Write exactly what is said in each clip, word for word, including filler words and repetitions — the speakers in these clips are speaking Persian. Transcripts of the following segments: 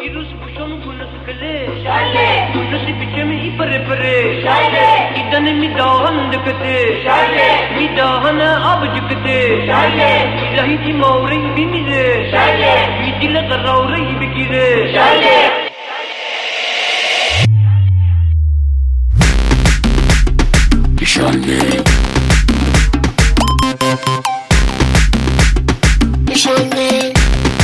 دیروز پوشم کنه کله شله کنه بیچم ای پره پره شله ایدن میداهن دکته شله میداهن آب جکته شله الهی دی موری بیمیره شله بی دل قراری بگیره شله شله شله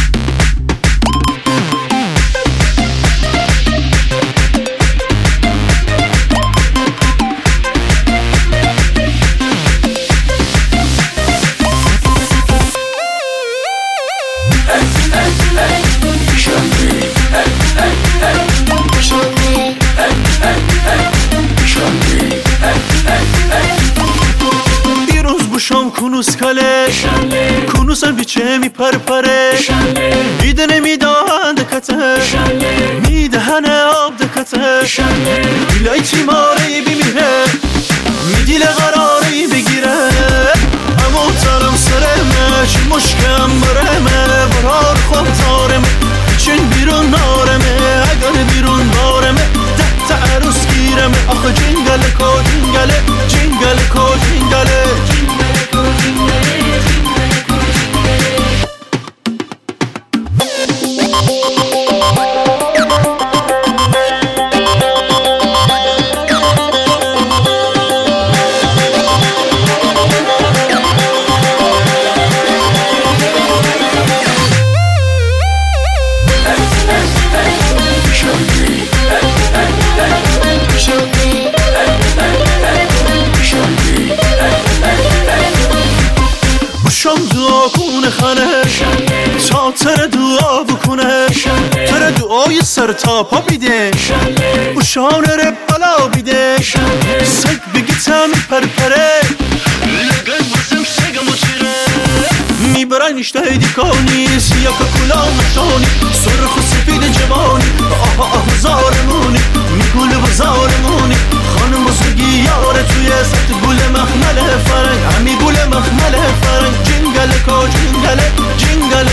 کنوس کله کنوسم بیچه می پر پره میده نمیدهن دکته میدهن آب دکته بیلای تیماری بیمیره میدیل قراری بگیره اما ترم سرمه چی مشکم برمه برار خواب تارمه چین بیرون نارمه اگر بیرون بارمه ده تا عروس گیرمه آخه جنگل کو جنگله جنگل کو جنگله شام دعا کنه خانه تا تر دعا بکنه تر دعای سر تا پا بیده و شان ره بلا بیده سگ بگی تم پرپره لگل بزم سگم و چیره میبرن اشته دیکانی سیاه کلا مشانی سرخ و سفید جوانی آه آه زارمونی میگول بزارمونی خانم بزرگی یاره توی سطح گل مخمل فرنگ همی گل مخمل فرنگ جنگل کو جنگل جنگل